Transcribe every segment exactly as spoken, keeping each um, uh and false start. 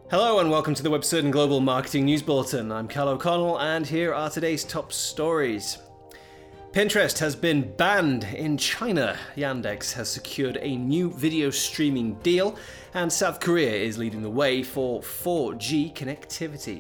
Hello and welcome to the Webcertain Global Marketing News Bulletin. I'm Cal O'Connell and here are today's top stories. Pinterest has been banned in China. Yandex has secured a new video streaming deal and South Korea is leading the way for four G connectivity.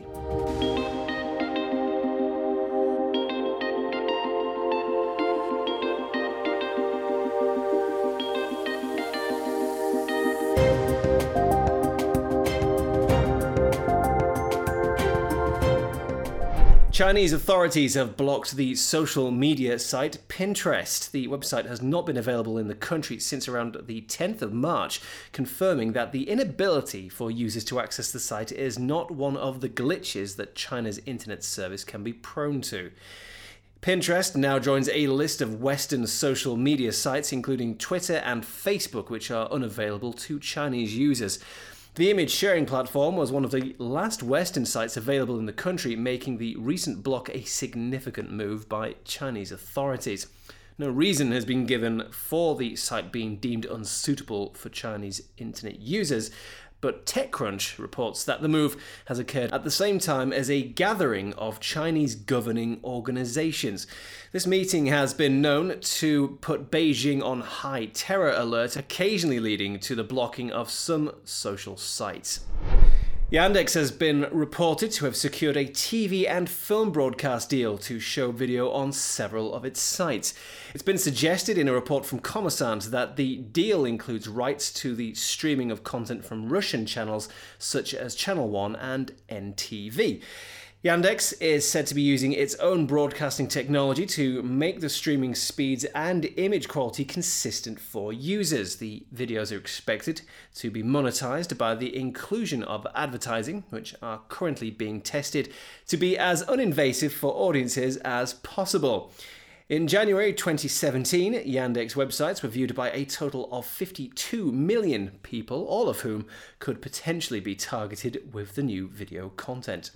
Chinese authorities have blocked the social media site Pinterest. The website has not been available in the country since around the tenth of March, confirming that the inability for users to access the site is not one of the glitches that China's internet service can be prone to. Pinterest now joins a list of Western social media sites, including Twitter and Facebook, which are unavailable to Chinese users. The image sharing platform was one of the last Western sites available in the country, making the recent block a significant move by Chinese authorities. No reason has been given for the site being deemed unsuitable for Chinese internet users, but TechCrunch reports that the move has occurred at the same time as a gathering of Chinese governing organizations. This meeting has been known to put Beijing on high terror alert, occasionally leading to the blocking of some social sites. Yandex has been reported to have secured a T V and film broadcast deal to show video on several of its sites. It's been suggested in a report from Kommersant that the deal includes rights to the streaming of content from Russian channels such as Channel One and N T V. Yandex is said to be using its own broadcasting technology to make the streaming speeds and image quality consistent for users. The videos are expected to be monetized by the inclusion of advertising, which are currently being tested to be as uninvasive for audiences as possible. In January twenty seventeen, Yandex websites were viewed by a total of fifty-two million people, all of whom could potentially be targeted with the new video content.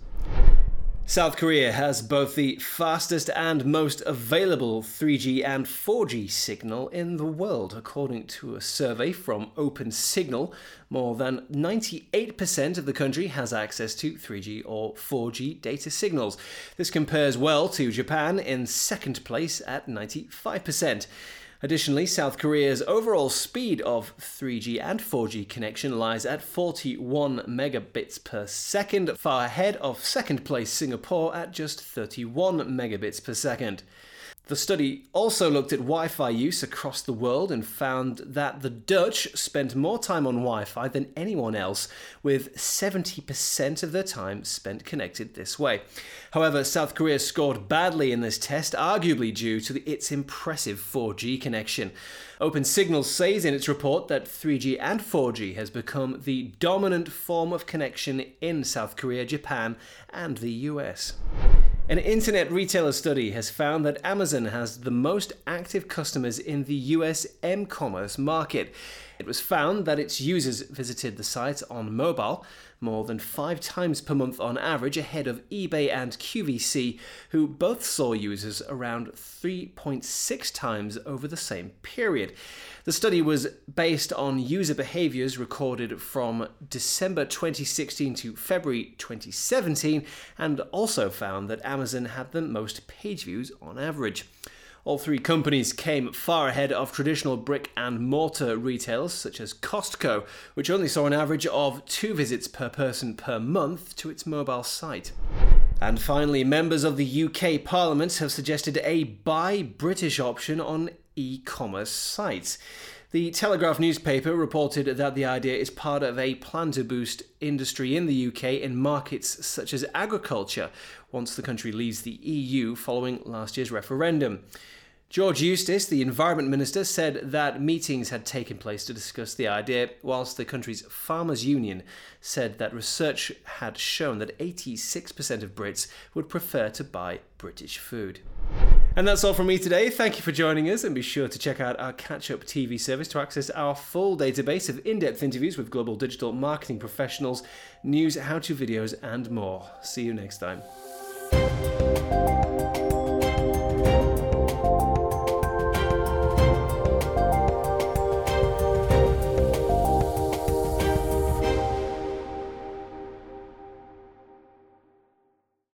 South Korea has both the fastest and most available three G and four G signal in the world. According to a survey from OpenSignal, more than ninety-eight percent of the country has access to three G or four G data signals. This compares well to Japan in second place at ninety-five percent. Additionally, South Korea's overall speed of three G and four G connection lies at forty-one megabits per second, far ahead of second place Singapore at just thirty-one megabits per second. The study also looked at Wi-Fi use across the world and found that the Dutch spent more time on Wi-Fi than anyone else, with seventy percent of their time spent connected this way. However, South Korea scored badly in this test, arguably due to the, its impressive four G connection. OpenSignal says in its report that three G and four G has become the dominant form of connection in South Korea, Japan, and the U S. An internet retailer study has found that Amazon has the most active customers in the U S m-commerce market. It was found that its users visited the site on mobile more than five times per month on average, ahead of eBay and Q V C, who both saw users around three point six times over the same period. The study was based on user behaviors recorded from December twenty sixteen to February twenty seventeen, and also found that Amazon had the most page views on average. All three companies came far ahead of traditional brick and mortar retailers such as Costco, which only saw an average of two visits per person per month to its mobile site. And finally, members of the U K Parliament have suggested a Buy British option on e-commerce sites. The Telegraph newspaper reported that the idea is part of a plan to boost industry in the U K in markets such as agriculture once the country leaves the E U following last year's referendum. George Eustice, the Environment Minister, said that meetings had taken place to discuss the idea, whilst the country's Farmers Union said that research had shown that eighty-six percent of Brits would prefer to buy British food. And that's all from me today. Thank you for joining us, and be sure to check out our Catch-Up T V service to access our full database of in-depth interviews with global digital marketing professionals, news, how-to videos, and more. See you next time.